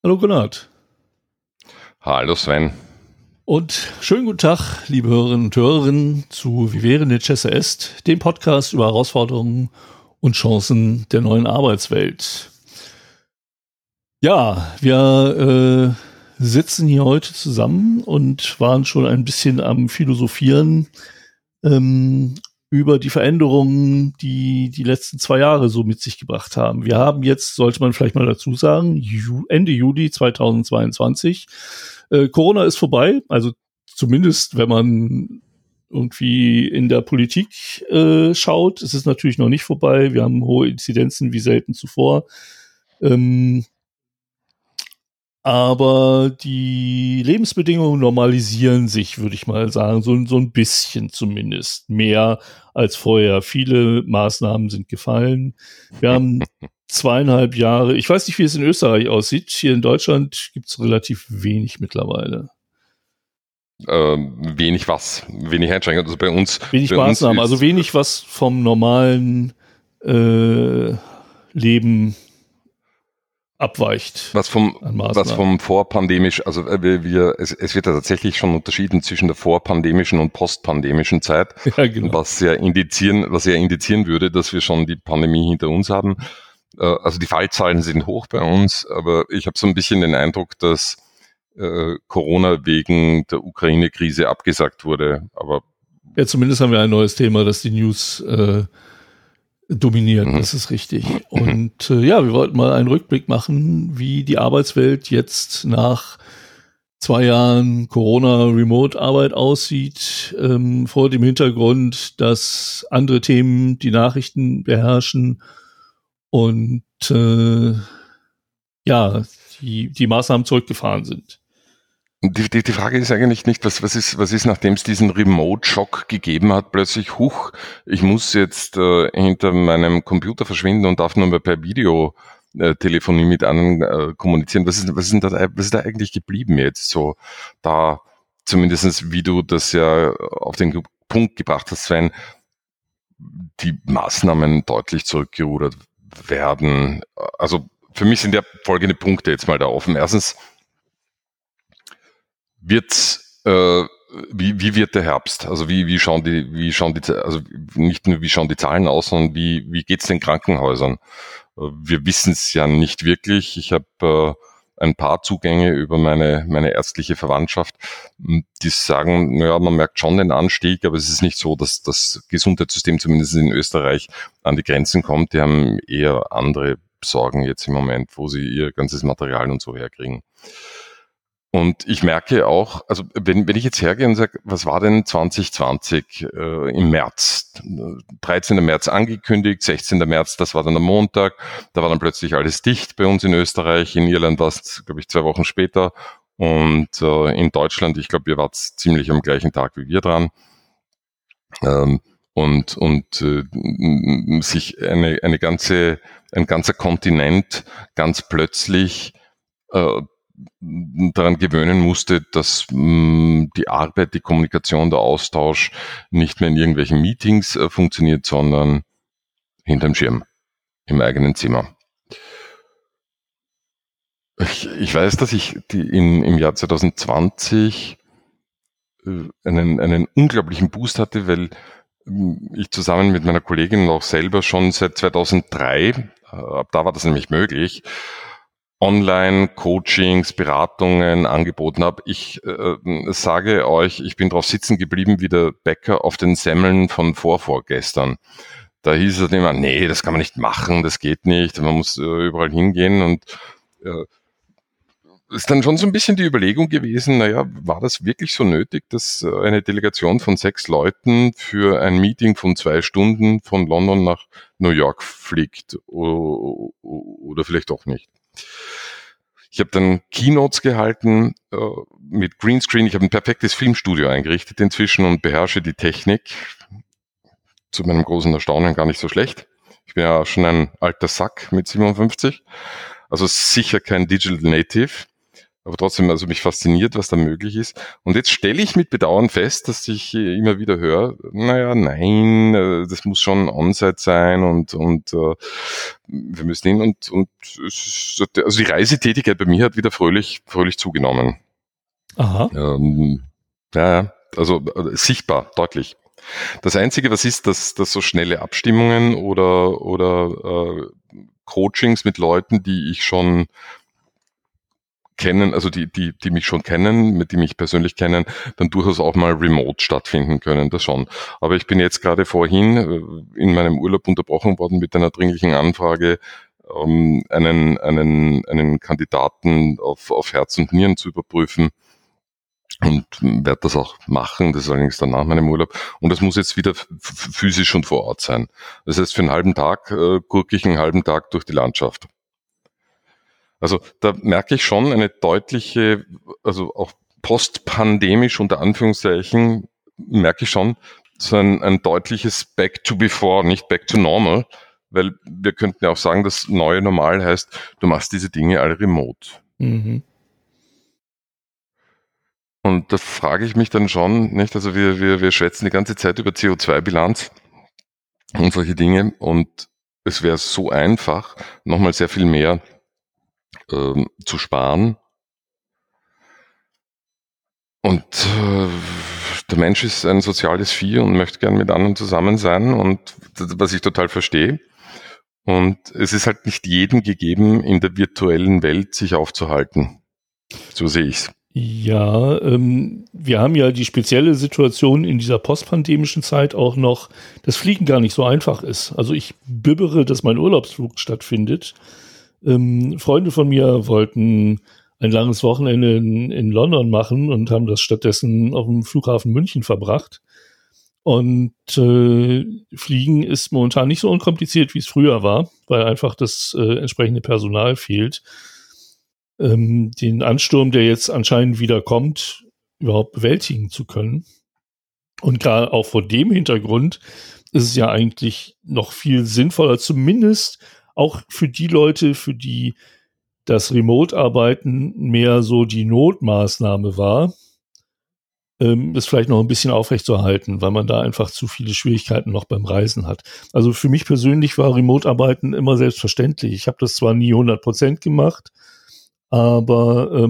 Hallo Gunnar. Hallo Sven. Und schönen guten Tag, liebe Hörerinnen und Hörer, zu Vivere Necesse Est, dem Podcast über Herausforderungen und Chancen der neuen Arbeitswelt. Ja, wir sitzen hier heute zusammen und waren schon ein bisschen am Philosophieren über die Veränderungen, die die letzten 2 Jahre so mit sich gebracht haben. Wir haben jetzt, sollte man vielleicht mal dazu sagen, Ende Juli 2022. Corona ist vorbei, also zumindest, wenn man irgendwie in der Politik schaut. Es ist natürlich noch nicht vorbei. Wir haben hohe Inzidenzen wie selten zuvor. Aber die Lebensbedingungen normalisieren sich, würde ich mal sagen, so ein bisschen zumindest. Mehr als vorher. Viele Maßnahmen sind gefallen. Wir haben 2,5 Jahre, ich weiß nicht, wie es in Österreich aussieht. Hier in Deutschland gibt es relativ wenig mittlerweile. Wenig was? Wenig Einschränkungen? Also bei uns. Wenig bei Maßnahmen, uns also wenig, was vom normalen Leben abweicht. Was vom vorpandemisch, also es wird ja tatsächlich schon unterschieden zwischen der vorpandemischen und postpandemischen Zeit, Ja, genau. was ja indizieren würde, dass wir schon die Pandemie hinter uns haben. Also die Fallzahlen sind hoch bei uns, aber ich habe so ein bisschen den Eindruck, dass Corona wegen der Ukraine-Krise abgesagt wurde. Aber ja, zumindest haben wir ein neues Thema, das die News dominiert, das ist richtig. Und ja, wir wollten mal einen Rückblick machen, wie die Arbeitswelt jetzt nach 2 Jahren Corona-Remote-Arbeit aussieht, vor dem Hintergrund, dass andere Themen die Nachrichten beherrschen und ja, die Maßnahmen zurückgefahren sind. Die Frage ist eigentlich nicht, was ist, nachdem es diesen Remote-Schock gegeben hat, plötzlich, ich muss jetzt hinter meinem Computer verschwinden und darf nur mehr per Videotelefonie mit anderen kommunizieren. Was ist da eigentlich geblieben jetzt? So, da zumindest, wie du das ja auf den Punkt gebracht hast, Sven, die Maßnahmen deutlich zurückgerudert werden. Also für mich sind ja folgende Punkte jetzt mal da offen. Erstens, wie wird der Herbst? Also wie schauen also nicht nur wie schauen die Zahlen aus, sondern wie geht's den Krankenhäusern? Wir wissen es ja nicht wirklich. Ich habe ein paar Zugänge über meine ärztliche Verwandtschaft, die sagen, naja, man merkt schon den Anstieg, aber es ist nicht so, dass das Gesundheitssystem zumindest in Österreich an die Grenzen kommt. Die haben eher andere Sorgen jetzt im Moment, wo sie ihr ganzes Material und so herkriegen. Und ich merke auch, also wenn ich jetzt hergehe und sage, was war denn 2020 im März? 13. März angekündigt, 16. März, das war dann am Montag, da war dann plötzlich alles dicht bei uns in Österreich, in Irland war es, glaube ich, 2 Wochen später und in Deutschland, ich glaube, ihr wart ziemlich am gleichen Tag wie wir dran. Sich ein ganzer Kontinent ganz plötzlich daran gewöhnen musste, dass die Arbeit, die Kommunikation, der Austausch nicht mehr in irgendwelchen Meetings funktioniert, sondern hinterm Schirm, im eigenen Zimmer. Ich weiß, dass ich im Jahr 2020 einen unglaublichen Boost hatte, weil ich zusammen mit meiner Kollegin auch selber schon seit 2003, ab da war das nämlich möglich, Online-Coachings, Beratungen angeboten habe. Ich sage euch, ich bin drauf sitzen geblieben wie der Bäcker auf den Semmeln von vorgestern. Da hieß es immer, nee, das kann man nicht machen, das geht nicht, man muss überall hingehen und ist dann schon so ein bisschen die Überlegung gewesen, naja, war das wirklich so nötig, dass eine Delegation von 6 Leuten für ein Meeting von 2 Stunden von London nach New York fliegt oder vielleicht auch nicht? Ich habe dann Keynotes gehalten mit Greenscreen. Ich habe ein perfektes Filmstudio eingerichtet inzwischen und beherrsche die Technik. Zu meinem großen Erstaunen gar nicht so schlecht. Ich bin ja schon ein alter Sack mit 57. Also sicher kein Digital Native. Aber trotzdem, also mich fasziniert, was da möglich ist. Und jetzt stelle ich mit Bedauern fest, dass ich immer wieder höre, das muss schon On-Site sein und wir müssen hin und also die Reisetätigkeit bei mir hat wieder fröhlich zugenommen. Aha. Also sichtbar, deutlich. Das Einzige, was ist, dass so schnelle Abstimmungen oder Coachings mit Leuten, die ich schon kennen, also die mich schon kennen, die mich persönlich kennen, dann durchaus auch mal remote stattfinden können, das schon. Aber ich bin jetzt gerade vorhin in meinem Urlaub unterbrochen worden mit einer dringlichen Anfrage, einen Kandidaten auf Herz und Nieren zu überprüfen. Und werde das auch machen, das ist allerdings dann nach meinem Urlaub. Und das muss jetzt wieder physisch und vor Ort sein. Das heißt, für einen halben Tag gurke ich einen halben Tag durch die Landschaft. Also da merke ich schon eine deutliche, also auch postpandemisch unter Anführungszeichen, merke ich schon so ein deutliches Back to before, nicht back to normal, weil wir könnten ja auch sagen, das neue Normal heißt, du machst diese Dinge alle remote. Mhm. Und da frage ich mich dann schon, nicht? Also wir schwätzen die ganze Zeit über CO2-Bilanz und solche Dinge und es wäre so einfach, nochmal sehr viel mehr zu sparen. Und der Mensch ist ein soziales Vieh und möchte gern mit anderen zusammen sein und was ich total verstehe. Und es ist halt nicht jedem gegeben, in der virtuellen Welt sich aufzuhalten. So sehe ich's. Ja, wir haben ja die spezielle Situation in dieser postpandemischen Zeit auch noch, dass Fliegen gar nicht so einfach ist. Also ich bibbere, dass mein Urlaubsflug stattfindet. Freunde von mir wollten ein langes Wochenende in London machen und haben das stattdessen auf dem Flughafen München verbracht. Und Fliegen ist momentan nicht so unkompliziert, wie es früher war, weil einfach das entsprechende Personal fehlt. Den Ansturm, der jetzt anscheinend wieder kommt, überhaupt bewältigen zu können. Und gerade auch vor dem Hintergrund ist es ja eigentlich noch viel sinnvoller, zumindest auch für die Leute, für die das Remote-Arbeiten mehr so die Notmaßnahme war, das vielleicht noch ein bisschen aufrechtzuerhalten, weil man da einfach zu viele Schwierigkeiten noch beim Reisen hat. Also für mich persönlich war Remote-Arbeiten immer selbstverständlich. Ich habe das zwar nie 100% gemacht, aber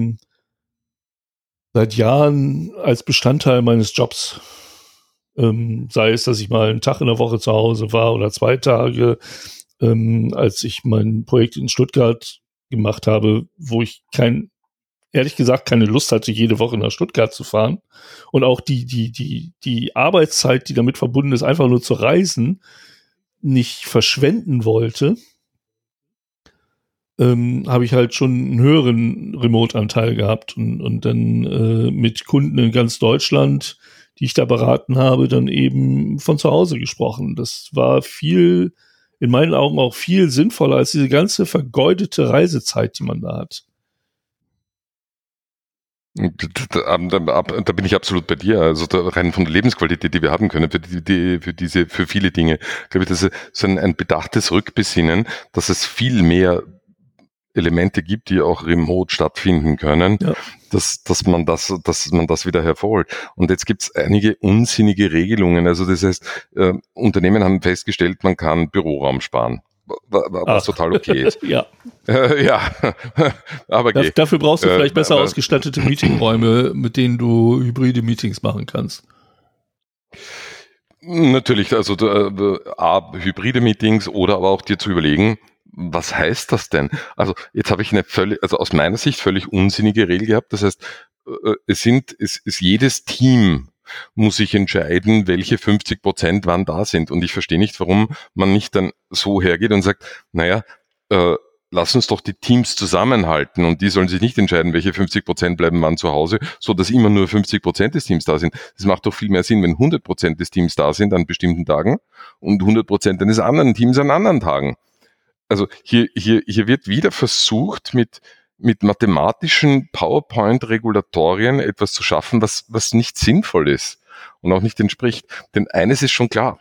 seit Jahren als Bestandteil meines Jobs, sei es, dass ich mal einen Tag in der Woche zu Hause war oder 2 Tage, als ich mein Projekt in Stuttgart gemacht habe, wo ich ehrlich gesagt keine Lust hatte, jede Woche nach Stuttgart zu fahren und auch die Arbeitszeit, die damit verbunden ist, einfach nur zu reisen, nicht verschwenden wollte, habe ich halt schon einen höheren Remote-Anteil gehabt und dann mit Kunden in ganz Deutschland, die ich da beraten habe, dann eben von zu Hause gesprochen. Das war in meinen Augen auch viel sinnvoller als diese ganze vergeudete Reisezeit, die man da hat. Da bin ich absolut bei dir. Also rein von der Lebensqualität, die wir haben können, für viele Dinge, glaube ich, das ist so ein bedachtes Rückbesinnen, dass es viel mehr Elemente gibt, die auch remote stattfinden können, ja, dass man das wieder hervorholt. Und jetzt gibt es einige unsinnige Regelungen. Also das heißt, Unternehmen haben festgestellt, man kann Büroraum sparen, was total okay ist. Ja. Ja, aber dafür brauchst du vielleicht besser ausgestattete Meetingräume, mit denen du hybride Meetings machen kannst. Natürlich, also hybride Meetings oder aber auch dir zu überlegen, was heißt das denn? Also jetzt habe ich aus meiner Sicht völlig unsinnige Regel gehabt. Das heißt, jedes Team muss sich entscheiden, welche 50% wann da sind. Und ich verstehe nicht, warum man nicht dann so hergeht und sagt, lass uns doch die Teams zusammenhalten und die sollen sich nicht entscheiden, welche 50% bleiben wann zu Hause, so dass immer nur 50% des Teams da sind. Das macht doch viel mehr Sinn, wenn 100% des Teams da sind an bestimmten Tagen und 100% eines anderen Teams an anderen Tagen. Also hier wird wieder versucht, mit mathematischen PowerPoint-Regulatorien etwas zu schaffen, was nicht sinnvoll ist und auch nicht entspricht. Denn eines ist schon klar.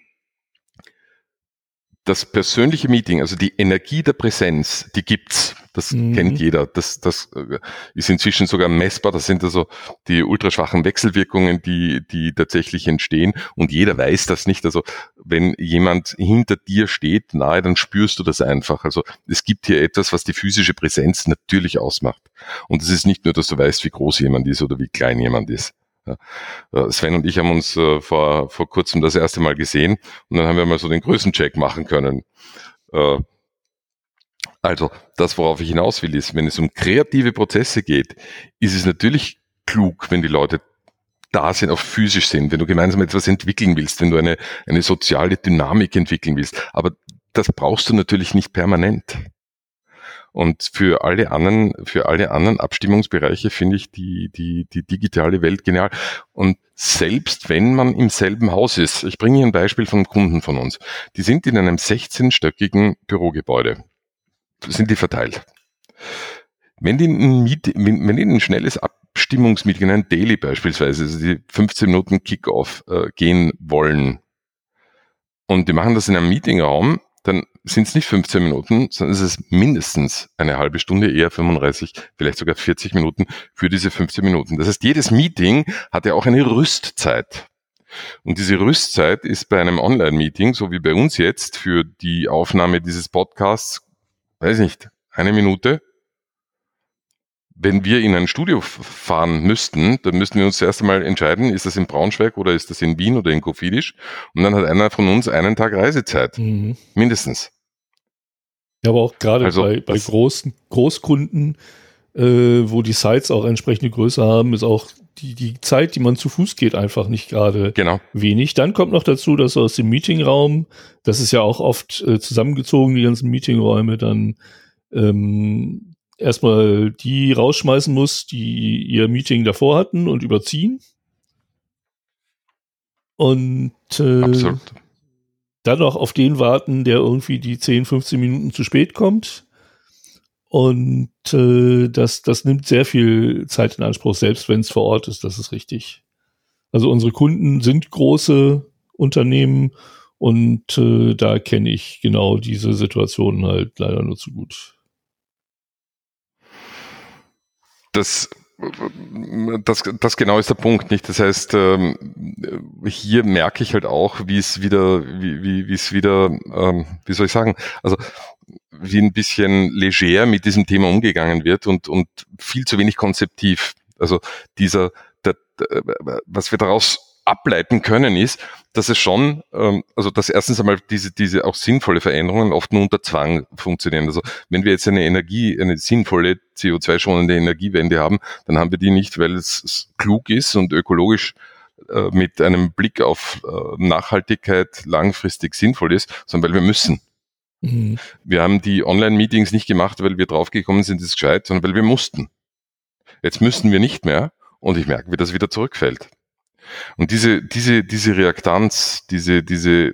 Das persönliche Meeting, also die Energie der Präsenz, die gibt's. Das kennt jeder. Das ist inzwischen sogar messbar. Das sind also die ultraschwachen Wechselwirkungen, die tatsächlich entstehen. Und jeder weiß das nicht. Also wenn jemand hinter dir steht nahe, dann spürst du das einfach. Also es gibt hier etwas, was die physische Präsenz natürlich ausmacht. Und es ist nicht nur, dass du weißt, wie groß jemand ist oder wie klein jemand ist. Ja. Sven und ich haben uns vor kurzem das erste Mal gesehen und dann haben wir mal so den Größencheck machen können. Also das, worauf ich hinaus will, ist, wenn es um kreative Prozesse geht, ist es natürlich klug, wenn die Leute da sind, auch physisch sind, wenn du gemeinsam etwas entwickeln willst, wenn du eine soziale Dynamik entwickeln willst. Aber das brauchst du natürlich nicht permanent. Und für alle anderen Abstimmungsbereiche finde ich die digitale Welt genial. Und selbst wenn man im selben Haus ist, ich bringe hier ein Beispiel von einem Kunden von uns, die sind in einem 16-stöckigen Bürogebäude, sind die verteilt. Wenn die ein schnelles Abstimmungsmeeting, ein Daily beispielsweise, also die 15 Minuten Kickoff gehen wollen und die machen das in einem Meetingraum, dann sind es nicht 15 Minuten, sondern es ist mindestens eine halbe Stunde, eher 35, vielleicht sogar 40 Minuten für diese 15 Minuten. Das heißt, jedes Meeting hat ja auch eine Rüstzeit. Und diese Rüstzeit ist bei einem Online-Meeting, so wie bei uns jetzt, für die Aufnahme dieses Podcasts, weiß nicht, 1 Minute. Wenn wir in ein Studio fahren müssten, dann müssten wir uns zuerst einmal entscheiden, ist das in Braunschweig oder ist das in Wien oder in Kofidis? Und dann hat einer von uns einen Tag Reisezeit. Mindestens. Ja, aber auch gerade also, bei Großkunden, wo die Sites auch entsprechende Größe haben, ist auch die Zeit, die man zu Fuß geht, einfach nicht gerade wenig. Dann kommt noch dazu, dass aus dem Meetingraum, das ist ja auch oft zusammengezogen, die ganzen Meetingräume, dann erstmal die rausschmeißen muss, die ihr Meeting davor hatten und überziehen. Und absolut. Dann noch auf den warten, der irgendwie die 10, 15 Minuten zu spät kommt. Und das nimmt sehr viel Zeit in Anspruch, selbst wenn es vor Ort ist, das ist richtig. Also unsere Kunden sind große Unternehmen und da kenne ich genau diese Situationen halt leider nur zu gut. Das genau ist der Punkt, nicht? Das heißt, hier merke ich halt auch, wie soll ich sagen, also wie ein bisschen leger mit diesem Thema umgegangen wird und viel zu wenig konzeptiv. Also was wir daraus ableiten können, ist, dass es schon, also dass erstens einmal diese auch sinnvolle Veränderungen oft nur unter Zwang funktionieren. Also wenn wir jetzt eine sinnvolle CO2-schonende Energiewende haben, dann haben wir die nicht, weil es klug ist und ökologisch mit einem Blick auf Nachhaltigkeit langfristig sinnvoll ist, sondern weil wir müssen. Mhm. Wir haben die Online-Meetings nicht gemacht, weil wir draufgekommen sind, das ist gescheit, sondern weil wir mussten. Jetzt müssen wir nicht mehr und ich merke, wie das wieder zurückfällt. Und diese Reaktanz, dieses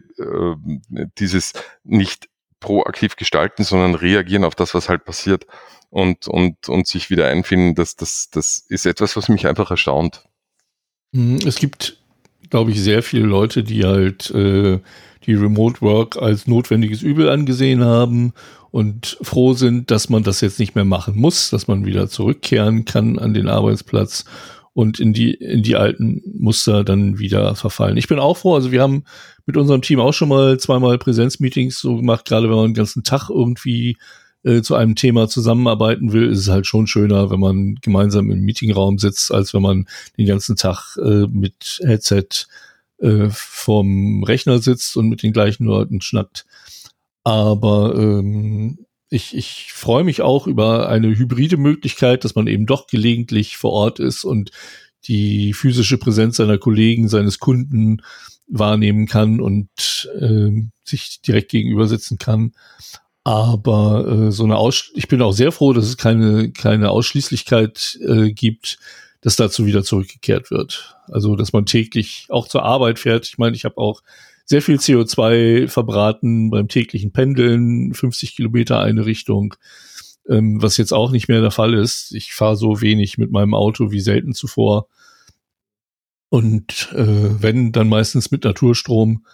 nicht proaktiv gestalten, sondern reagieren auf das, was halt passiert und sich wieder einfinden, das ist etwas, was mich einfach erstaunt. Es gibt, glaube ich, sehr viele Leute, die halt die Remote Work als notwendiges Übel angesehen haben und froh sind, dass man das jetzt nicht mehr machen muss, dass man wieder zurückkehren kann an den Arbeitsplatz und in die alten Muster dann wieder verfallen. Ich bin auch froh, also wir haben mit unserem Team auch schon mal 2-mal Präsenzmeetings so gemacht, gerade wenn man den ganzen Tag irgendwie zu einem Thema zusammenarbeiten will, ist es halt schon schöner, wenn man gemeinsam im Meetingraum sitzt, als wenn man den ganzen Tag mit Headset vorm Rechner sitzt und mit den gleichen Leuten schnackt. Aber ich freue mich auch über eine hybride Möglichkeit, dass man eben doch gelegentlich vor Ort ist und die physische Präsenz seiner Kollegen, seines Kunden wahrnehmen kann und sich direkt gegenüber sitzen kann. Aber ich bin auch sehr froh, dass es keine Ausschließlichkeit gibt, dass dazu wieder zurückgekehrt wird. Also, dass man täglich auch zur Arbeit fährt. Ich meine, ich habe auch sehr viel CO2 verbraten beim täglichen Pendeln, 50 Kilometer eine Richtung, was jetzt auch nicht mehr der Fall ist. Ich fahre so wenig mit meinem Auto wie selten zuvor. Und wenn, dann meistens mit Naturstrom.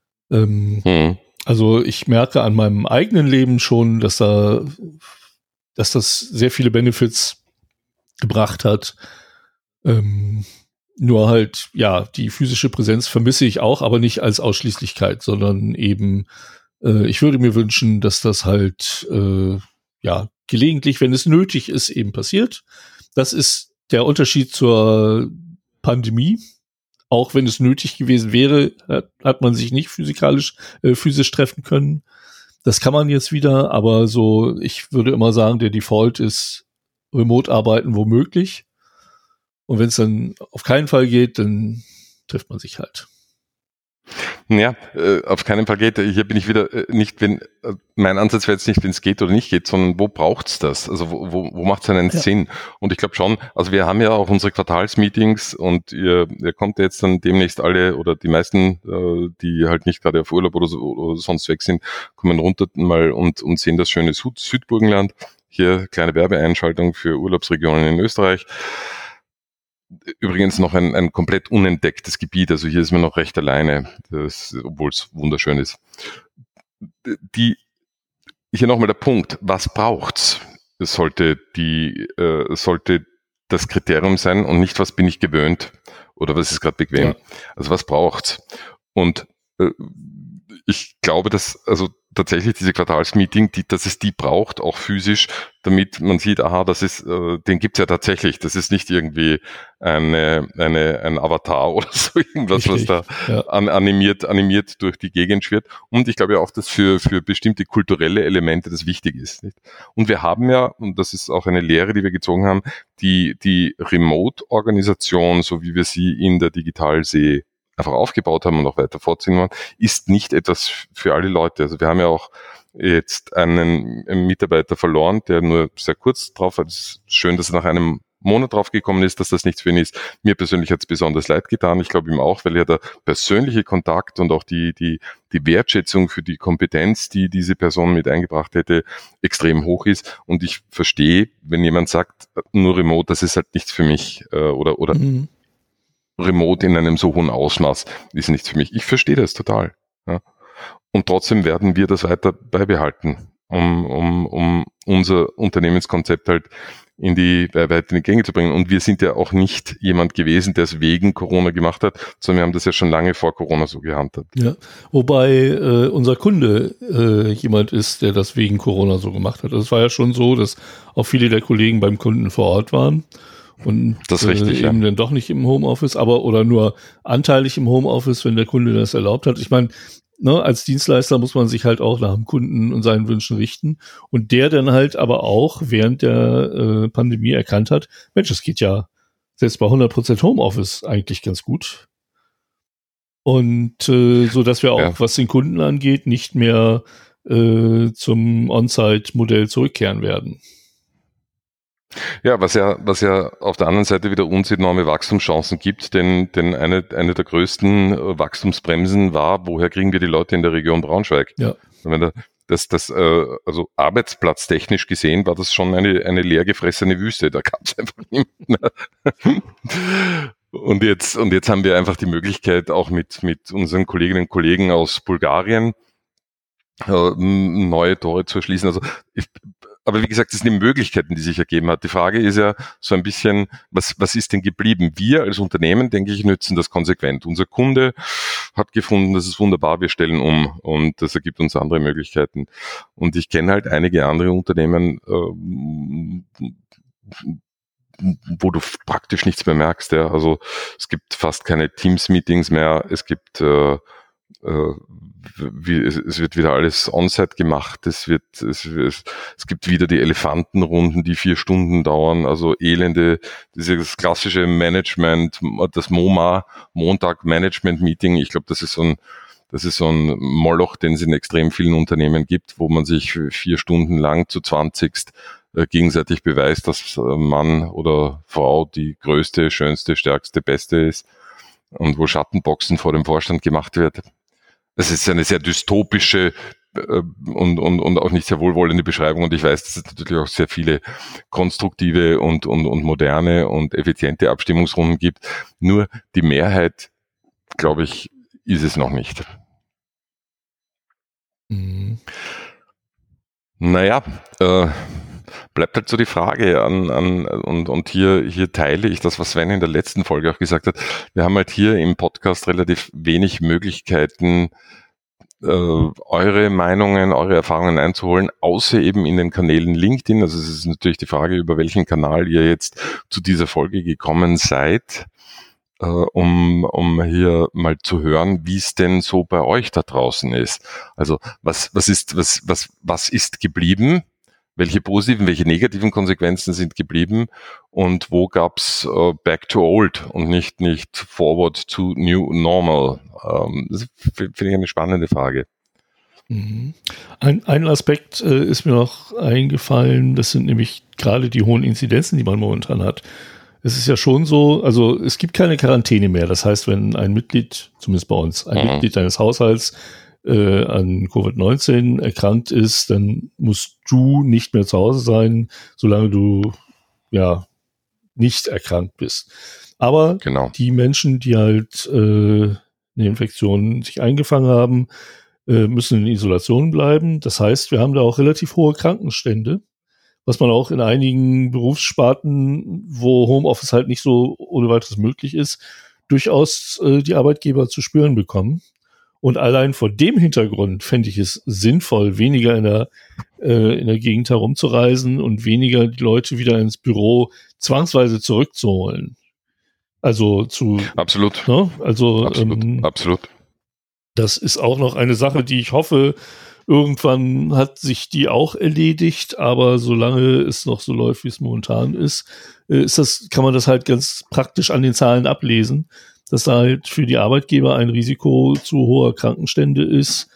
Also ich merke an meinem eigenen Leben schon, dass da dass das sehr viele Benefits gebracht hat. Nur halt, ja, die physische Präsenz vermisse ich auch, aber nicht als Ausschließlichkeit, sondern eben, ich würde mir wünschen, dass das halt, ja, gelegentlich, wenn es nötig ist, eben passiert. Das ist der Unterschied zur Pandemie. Auch wenn es nötig gewesen wäre, hat man sich nicht physisch treffen können. Das kann man jetzt wieder, aber so, ich würde immer sagen, der Default ist Remote-Arbeiten womöglich. Und wenn es dann auf keinen Fall geht, dann trifft man sich halt. Ja, auf keinen Fall geht. Hier bin ich wieder nicht, wenn mein Ansatz wäre jetzt nicht, wenn es geht oder nicht geht, sondern wo braucht's das? Also wo macht es einen Sinn? Und ich glaube schon, also wir haben ja auch unsere Quartalsmeetings und ihr kommt jetzt dann demnächst alle oder die meisten, die halt nicht gerade auf Urlaub oder sonst weg sind, kommen runter mal und sehen das schöne Südburgenland. Hier kleine Werbeeinschaltung für Urlaubsregionen in Österreich. Übrigens noch ein komplett unentdecktes Gebiet, also hier ist man noch recht alleine, obwohl es wunderschön ist. Hier nochmal der Punkt, was braucht's? Es sollte das Kriterium sein und nicht, was bin ich gewöhnt oder was ist gerade bequem. Ja. Also was braucht's? Und ich glaube, dass also tatsächlich diese Quartalsmeeting, dass es die braucht, auch physisch, damit man sieht, aha, das ist, den gibt's ja tatsächlich. Das ist nicht irgendwie ein Avatar oder so irgendwas, richtig, was da animiert durch die Gegend schwirrt. Und ich glaube ja auch, dass für bestimmte kulturelle Elemente das wichtig ist. Nicht? Und wir haben ja, und das ist auch eine Lehre, die wir gezogen haben, die Remote-Organisation, so wie wir sie in der Digitalsee einfach aufgebaut haben und auch weiter vorziehen wollen, ist nicht etwas für alle Leute. Also wir haben ja auch jetzt einen Mitarbeiter verloren, der nur sehr kurz drauf war. Es ist schön, dass er nach einem Monat drauf gekommen ist, dass das nichts für ihn ist. Mir persönlich hat es besonders leid getan. Ich glaube ihm auch, weil ja der persönliche Kontakt und auch die Wertschätzung für die Kompetenz, die diese Person mit eingebracht hätte, extrem hoch ist. Und ich verstehe, wenn jemand sagt, nur Remote, das ist halt nichts für mich oder Remote in einem so hohen Ausmaß ist nichts für mich. Ich verstehe das total. Ja. Und trotzdem werden wir das weiter beibehalten, um unser Unternehmenskonzept halt weiter in die Gänge zu bringen. Und wir sind ja auch nicht jemand gewesen, der es wegen Corona gemacht hat, sondern wir haben das ja schon lange vor Corona so gehandhabt. Ja, wobei unser Kunde jemand ist, der das wegen Corona so gemacht hat. Es war ja schon so, dass auch viele der Kollegen beim Kunden vor Ort waren. Und das ist richtig, eben dann doch nicht im Homeoffice, oder nur anteilig im Homeoffice, wenn der Kunde das erlaubt hat. Ich meine, als Dienstleister muss man sich halt auch nach dem Kunden und seinen Wünschen richten. Und der dann halt aber auch während der Pandemie erkannt hat, Mensch, es geht ja selbst bei 100% Homeoffice eigentlich ganz gut. Und so dass wir auch, was den Kunden angeht, nicht mehr zum On-Site-Modell zurückkehren werden. Ja, was ja auf der anderen Seite wieder uns enorme Wachstumschancen gibt, denn eine der größten Wachstumsbremsen war, woher kriegen wir die Leute in der Region Braunschweig? Ja. Also arbeitsplatztechnisch gesehen war das schon eine leer gefressene Wüste, da gab es einfach niemanden mehr. Und jetzt haben wir einfach die Möglichkeit, auch mit unseren Kolleginnen und Kollegen aus Bulgarien neue Tore zu erschließen. Also aber wie gesagt, das sind die Möglichkeiten, die sich ergeben hat. Die Frage ist ja so ein bisschen, was ist denn geblieben? Wir als Unternehmen, denke ich, nützen das konsequent. Unser Kunde hat gefunden, das ist wunderbar, wir stellen um und das ergibt uns andere Möglichkeiten. Und ich kenne halt einige andere Unternehmen, wo du praktisch nichts mehr merkst. Ja. Also es gibt fast keine Teams-Meetings mehr, es gibt es wird wieder alles on-site gemacht, es gibt wieder die Elefantenrunden, die 4 Stunden dauern, also dieses klassische Management, das MoMA, Montag Management Meeting, ich glaube, das ist so ein Moloch, den es in extrem vielen Unternehmen gibt, wo man sich 4 Stunden lang zu 20 gegenseitig beweist, dass Mann oder Frau die größte, schönste, stärkste, beste ist und wo Schattenboxen vor dem Vorstand gemacht wird. Das ist eine sehr dystopische und auch nicht sehr wohlwollende Beschreibung. Und ich weiß, dass es natürlich auch sehr viele konstruktive und moderne und effiziente Abstimmungsrunden gibt. Nur die Mehrheit, glaube ich, ist es noch nicht. Mhm. Naja, bleibt halt so die Frage und hier teile ich das, was Sven in der letzten Folge auch gesagt hat. Wir haben halt hier im Podcast relativ wenig Möglichkeiten, eure Meinungen, eure Erfahrungen einzuholen, außer eben in den Kanälen LinkedIn. Also es ist natürlich die Frage, über welchen Kanal ihr jetzt zu dieser Folge gekommen seid, um hier mal zu hören, wie es denn so bei euch da draußen ist. Also was ist geblieben? Welche positiven, welche negativen Konsequenzen sind geblieben und wo gab's back to old und nicht forward to new normal? Das finde ich eine spannende Frage. Mhm. Ein Aspekt ist mir noch eingefallen, das sind nämlich gerade die hohen Inzidenzen, die man momentan hat. Es ist ja schon so, also es gibt keine Quarantäne mehr. Das heißt, wenn ein Mitglied, zumindest bei uns, ein Mitglied deines Haushalts an Covid-19 erkrankt ist, dann musst du nicht mehr zu Hause sein, solange du ja nicht erkrankt bist. Aber die Menschen, die halt eine Infektion sich eingefangen haben, müssen in Isolation bleiben. Das heißt, wir haben da auch relativ hohe Krankenstände, was man auch in einigen Berufssparten, wo Homeoffice halt nicht so ohne weiteres möglich ist, durchaus die Arbeitgeber zu spüren bekommen. Und allein vor dem Hintergrund fände ich es sinnvoll, weniger in der Gegend herumzureisen und weniger die Leute wieder ins Büro zwangsweise zurückzuholen. Also absolut. Ne? Also absolut. Das ist auch noch eine Sache, die ich hoffe, irgendwann hat sich die auch erledigt, aber solange es noch so läuft, wie es momentan ist, kann man das halt ganz praktisch an den Zahlen ablesen, dass da halt für die Arbeitgeber ein Risiko zu hoher Krankenstände ist,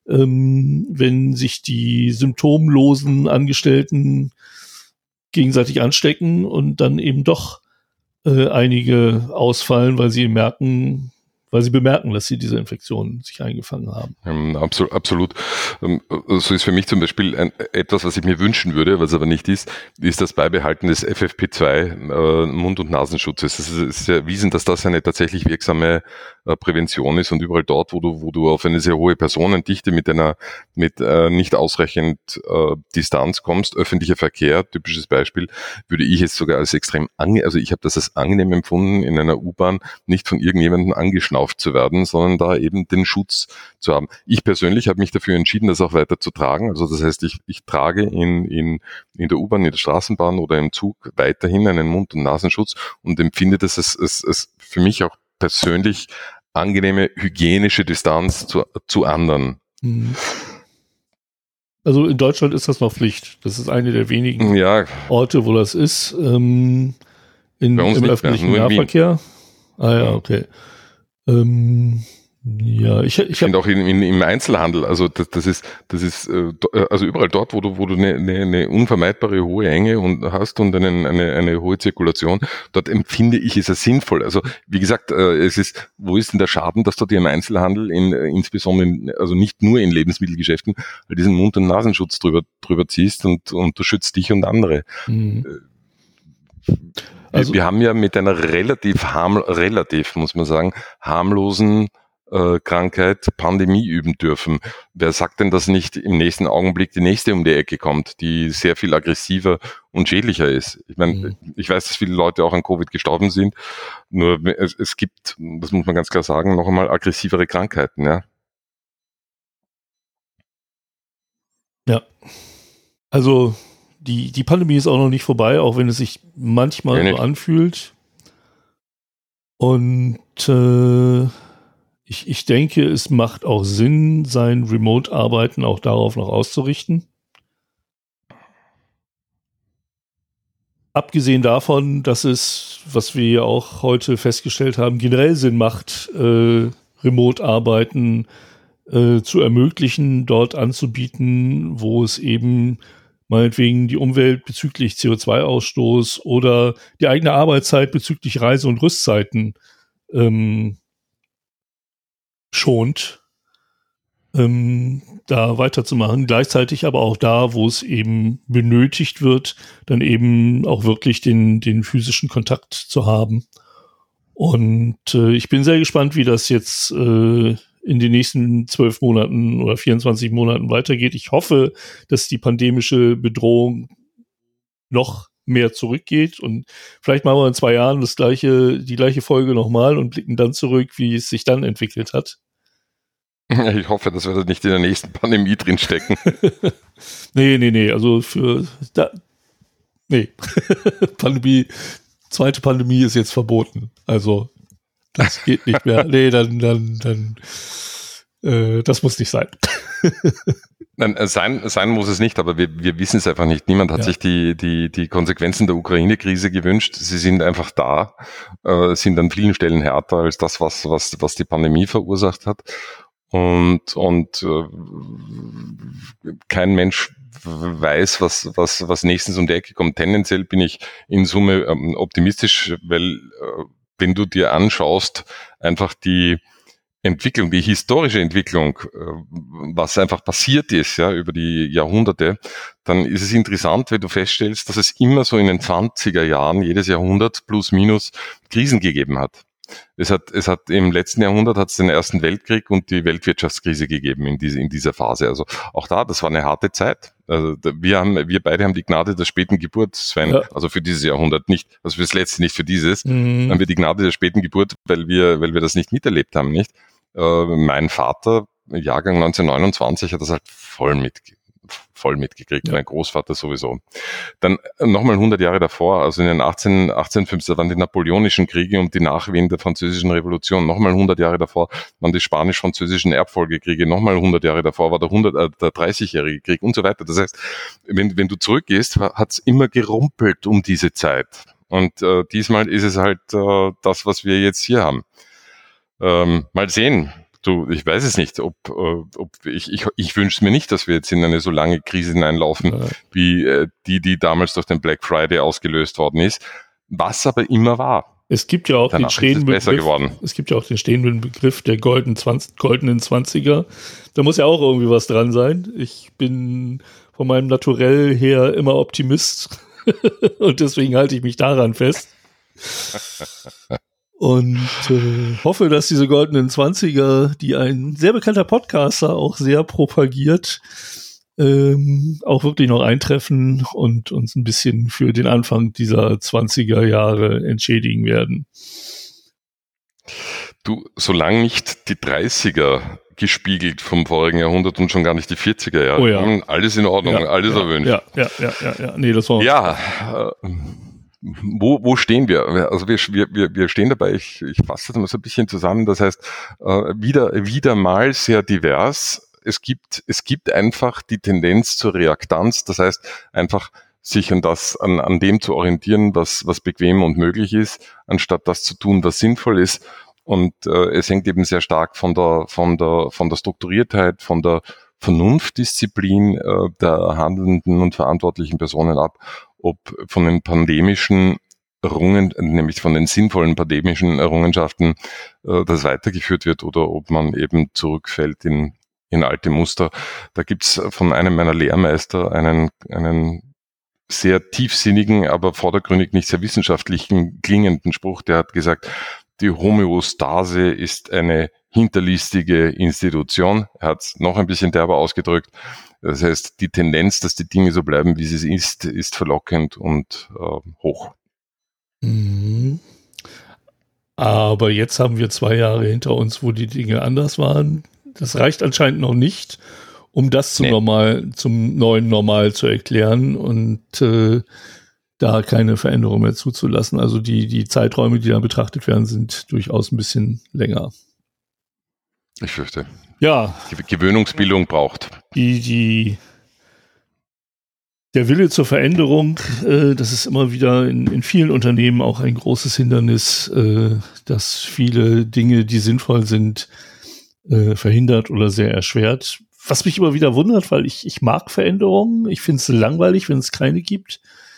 wenn sich die symptomlosen Angestellten gegenseitig anstecken und dann eben doch einige ausfallen, weil sie bemerken, dass sie diese Infektion sich eingefangen haben. Absolut. So ist für mich zum Beispiel etwas, was ich mir wünschen würde, was aber nicht ist das Beibehalten des FFP2 Mund- und Nasenschutzes. Es ist erwiesen, dass das eine tatsächlich wirksame Prävention ist und überall dort, wo du auf eine sehr hohe Personendichte mit nicht ausreichend Distanz kommst, öffentlicher Verkehr, typisches Beispiel, würde ich es sogar als extrem ich habe das als angenehm empfunden, in einer U-Bahn nicht von irgendjemandem angeschnauft zu werden, sondern da eben den Schutz zu haben. Ich persönlich habe mich dafür entschieden, das auch weiter zu tragen. Also das heißt, ich trage in der U-Bahn, in der Straßenbahn oder im Zug weiterhin einen Mund- und Nasenschutz und empfinde das als für mich auch persönlich angenehme hygienische Distanz zu anderen. Also in Deutschland ist das noch Pflicht. Das ist eine der wenigen Orte, wo das ist. Im öffentlichen Nahverkehr. Okay. Ich finde auch im Einzelhandel, also das ist also überall dort, wo du eine unvermeidbare hohe Enge hast und eine hohe Zirkulation, dort empfinde ich es als sinnvoll. Also wie gesagt, wo ist denn der Schaden, dass du dir im Einzelhandel insbesondere, also nicht nur in Lebensmittelgeschäften, diesen Mund- und Nasenschutz drüber ziehst und du schützt dich und andere. Also, wir haben ja mit einer relativ, muss man sagen, harmlosen Krankheit Pandemie üben dürfen. Wer sagt denn, dass nicht im nächsten Augenblick die nächste um die Ecke kommt, die sehr viel aggressiver und schädlicher ist? Ich meine, ich weiß, dass viele Leute auch an Covid gestorben sind, nur es gibt, das muss man ganz klar sagen, noch einmal aggressivere Krankheiten, ja. Ja, also die Pandemie ist auch noch nicht vorbei, auch wenn es sich manchmal so anfühlt. Und ich denke, es macht auch Sinn, sein Remote-Arbeiten auch darauf noch auszurichten. Abgesehen davon, dass es, was wir ja auch heute festgestellt haben, generell Sinn macht, Remote-Arbeiten zu ermöglichen, dort anzubieten, wo es eben meinetwegen die Umwelt bezüglich CO2-Ausstoß oder die eigene Arbeitszeit bezüglich Reise- und Rüstzeiten schont, da weiterzumachen. Gleichzeitig aber auch da, wo es eben benötigt wird, dann eben auch wirklich den physischen Kontakt zu haben. Und ich bin sehr gespannt, wie das jetzt in den nächsten 12 Monaten oder 24 Monaten weitergeht. Ich hoffe, dass die pandemische Bedrohung noch mehr zurückgeht. Und vielleicht machen wir in 2 Jahren die gleiche Folge nochmal und blicken dann zurück, wie es sich dann entwickelt hat. Ich hoffe, dass wir da nicht in der nächsten Pandemie drin stecken. Nee. Also zweite Pandemie ist jetzt verboten. Also das geht nicht mehr. Nee, dann das muss nicht sein. Nein, sein muss es nicht, aber wir wissen es einfach nicht. Niemand hat sich die Konsequenzen der Ukraine-Krise gewünscht. Sie sind einfach da, sind an vielen Stellen härter als das, was die Pandemie verursacht hat. Und kein Mensch weiß, was nächstens um die Ecke kommt. Tendenziell bin ich in Summe optimistisch, weil wenn du dir anschaust, einfach die Entwicklung, die historische Entwicklung, was einfach passiert ist, ja, über die Jahrhunderte, dann ist es interessant, wenn du feststellst, dass es immer so in den 20er Jahren, jedes Jahrhundert plus minus Krisen gegeben hat. Es hat im letzten Jahrhundert hat es den Ersten Weltkrieg und die Weltwirtschaftskrise gegeben in dieser Phase. Also auch das war eine harte Zeit. Also wir beide haben die Gnade der späten Geburt, Sven, also für dieses Jahrhundert nicht, also fürs letzte, nicht für dieses, haben wir die Gnade der späten Geburt, weil wir das nicht miterlebt haben, nicht? Mein Vater, Jahrgang 1929, hat das halt voll mitgekriegt, mein Großvater sowieso. Dann nochmal 100 Jahre davor, also in den 1850, waren die Napoleonischen Kriege und die Nachwehen der Französischen Revolution. Nochmal 100 Jahre davor waren die Spanisch-Französischen Erbfolgekriege. Nochmal 100 Jahre davor war der 30-jährige Krieg und so weiter. Das heißt, wenn du zurückgehst, hat's immer gerumpelt um diese Zeit. Und diesmal ist es halt das, was wir jetzt hier haben. Mal sehen. Ich weiß es nicht, ich wünsche es mir nicht, dass wir jetzt in eine so lange Krise hineinlaufen, wie die damals durch den Black Friday ausgelöst worden ist, was aber immer war. Es gibt ja auch den stehenden Begriff der goldenen 20er. Da muss ja auch irgendwie was dran sein. Ich bin von meinem Naturell her immer Optimist und deswegen halte ich mich daran fest. Und hoffe, dass diese goldenen 20er, die ein sehr bekannter Podcaster auch sehr propagiert, auch wirklich noch eintreffen und uns ein bisschen für den Anfang dieser 20er Jahre entschädigen werden. Du, solange nicht die 30er gespiegelt vom vorigen Jahrhundert und schon gar nicht die 40er Jahre, alles in Ordnung, alles erwünscht. Ja. Nee, das war Wo stehen wir? Also wir stehen dabei, ich fasse das mal so ein bisschen zusammen, das heißt, wieder mal sehr divers. Es gibt einfach die Tendenz zur Reaktanz, das heißt, einfach sich an dem zu orientieren, was bequem und möglich ist, anstatt das zu tun, was sinnvoll ist. Und es hängt eben sehr stark von der Strukturiertheit, von der Vernunftdisziplin der handelnden und verantwortlichen Personen ab, ob von den pandemischen nämlich von den sinnvollen pandemischen Errungenschaften das weitergeführt wird oder ob man eben zurückfällt in alte Muster. Da gibt's von einem meiner Lehrmeister einen sehr tiefsinnigen, aber vordergründig nicht sehr wissenschaftlichen klingenden Spruch, der hat gesagt, die Homöostase ist eine hinterlistige Institution. Er hat es noch ein bisschen derber ausgedrückt. Das heißt, die Tendenz, dass die Dinge so bleiben, wie sie ist verlockend und hoch. Mhm. Aber jetzt haben wir 2 Jahre hinter uns, wo die Dinge anders waren. Das reicht anscheinend noch nicht, um das zum neuen Normal zu erklären und da keine Veränderung mehr zuzulassen. Also die Zeiträume, die da betrachtet werden, sind durchaus ein bisschen länger. Ich fürchte. Ja. Gewöhnungsbildung braucht. Der Wille zur Veränderung, das ist immer wieder in vielen Unternehmen auch ein großes Hindernis, dass viele Dinge, die sinnvoll sind, verhindert oder sehr erschwert. Was mich immer wieder wundert, weil ich mag Veränderungen. Ich finde es langweilig, wenn es keine gibt.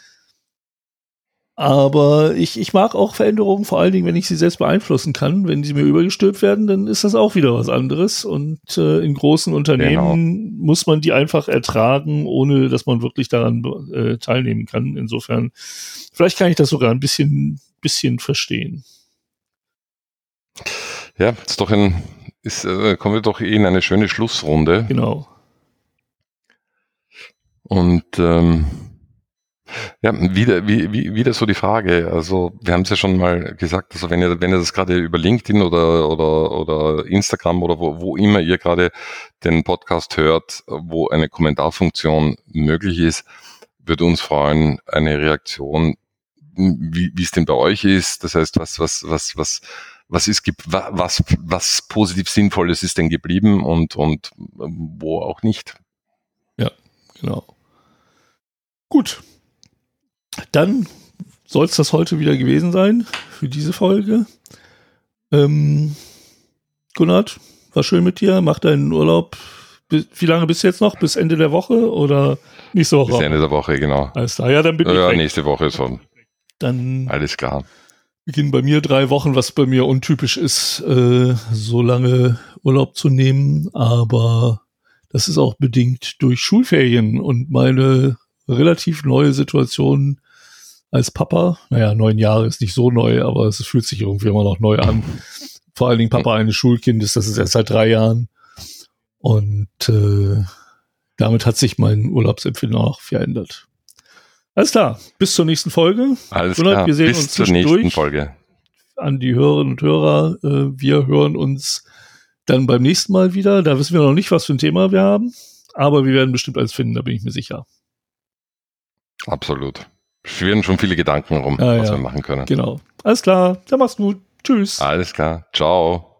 Aber ich mag auch Veränderungen, vor allen Dingen, wenn ich sie selbst beeinflussen kann. Wenn sie mir übergestülpt werden, dann ist das auch wieder was anderes. Und in großen Unternehmen muss man die einfach ertragen, ohne dass man wirklich daran teilnehmen kann. Insofern, vielleicht kann ich das sogar ein bisschen verstehen. Ja, kommen wir doch in eine schöne Schlussrunde. Genau. Und Ja, wieder so die Frage. Also wir haben es ja schon mal gesagt, also wenn ihr das gerade über LinkedIn oder Instagram oder wo immer ihr gerade den Podcast hört, wo eine Kommentarfunktion möglich ist, würde uns freuen, eine Reaktion, wie es denn bei euch ist. Das heißt, was positiv Sinnvolles ist denn geblieben und wo auch nicht. Ja, genau. Gut. Dann soll es das heute wieder gewesen sein für diese Folge. Gunnar, war schön mit dir. Mach deinen Urlaub. Wie lange bist du jetzt noch? Bis Ende der Woche oder nächste Woche? Bis Ende der Woche, genau. Alles klar, ja, dann bin ich weg. Nächste Woche ist schon. Dann alles klar. Beginnen bei mir 3 Wochen, was bei mir untypisch ist, so lange Urlaub zu nehmen. Aber das ist auch bedingt durch Schulferien und meine relativ neue Situation als Papa. Naja, 9 Jahre ist nicht so neu, aber es fühlt sich irgendwie immer noch neu an. Vor allen Dingen Papa eines Schulkindes, das ist erst seit 3 Jahren. Und damit hat sich mein Urlaubsempfinden auch verändert. Alles klar, bis zur nächsten Folge. Alles klar, wir sehen bis uns zur nächsten Folge. An die Hörerinnen und Hörer, wir hören uns dann beim nächsten Mal wieder. Da wissen wir noch nicht, was für ein Thema wir haben, aber wir werden bestimmt eins finden, da bin ich mir sicher. Absolut. Schwirren schon viele Gedanken rum, was wir machen können. Genau. Alles klar, dann mach's gut. Tschüss. Alles klar. Ciao.